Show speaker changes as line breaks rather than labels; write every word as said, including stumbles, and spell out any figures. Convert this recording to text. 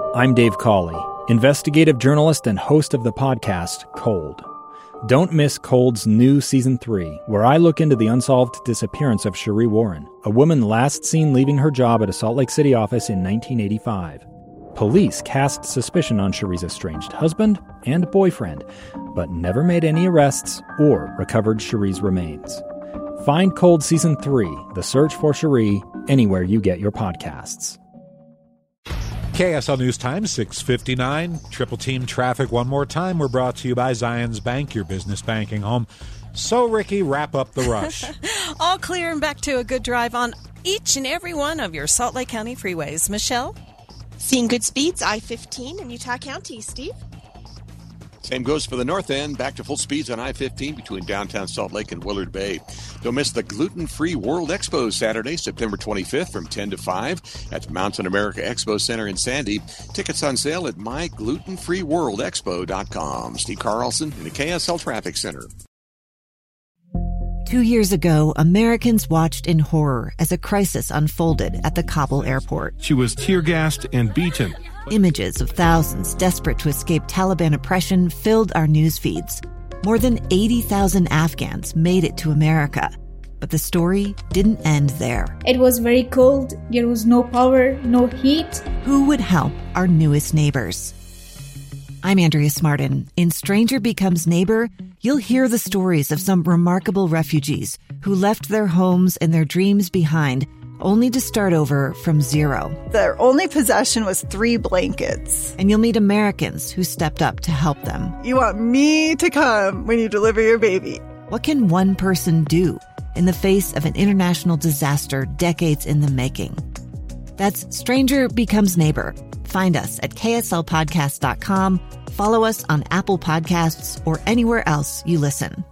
I'm Dave Cawley, investigative journalist and host of the podcast Cold. Don't miss Cold's new Season three, where I look into the unsolved disappearance of Sheree Warren, a woman last seen leaving her job at a Salt Lake City office in nineteen eighty-five. Police cast suspicion on Sheree's estranged husband and boyfriend, but never made any arrests or recovered Sheree's remains. Find Cold Season three, The Search for Sheree, anywhere you get your podcasts.
K S L News Time, six fifty-nine. Triple Team Traffic one more time. We're brought to you by Zions Bank, your business banking home. So, Ricky, wrap up the rush.
All clear and back to a good drive on each and every one of your Salt Lake County freeways. Michelle?
Seeing good speeds, I fifteen in Utah County. Steve?
Same goes for the north end. Back to full speeds on I fifteen between downtown Salt Lake and Willard Bay. Don't miss the Gluten-Free World Expo Saturday, September twenty-fifth from ten to five at the Mountain America Expo Center in Sandy. Tickets on sale at my gluten free world expo dot com. Steve Carlson in the K S L Traffic Center.
Two years ago, Americans watched in horror as a crisis unfolded at the Kabul airport.
She was tear-gassed and beaten.
Images of thousands desperate to escape Taliban oppression filled our news feeds. More than eighty thousand Afghans made it to America. But the story didn't end there.
It was very cold. There was no power, no heat.
Who would help our newest neighbors? I'm Andrea Smartin. In Stranger Becomes Neighbor, you'll hear the stories of some remarkable refugees who left their homes and their dreams behind, only to start over from zero.
Their only possession was three blankets.
And you'll meet Americans who stepped up to help them.
You want me to come when you deliver your baby.
What can one person do in the face of an international disaster decades in the making? That's Stranger Becomes Neighbor. Find us at K S L podcast dot com. Follow us on Apple Podcasts or anywhere else you listen.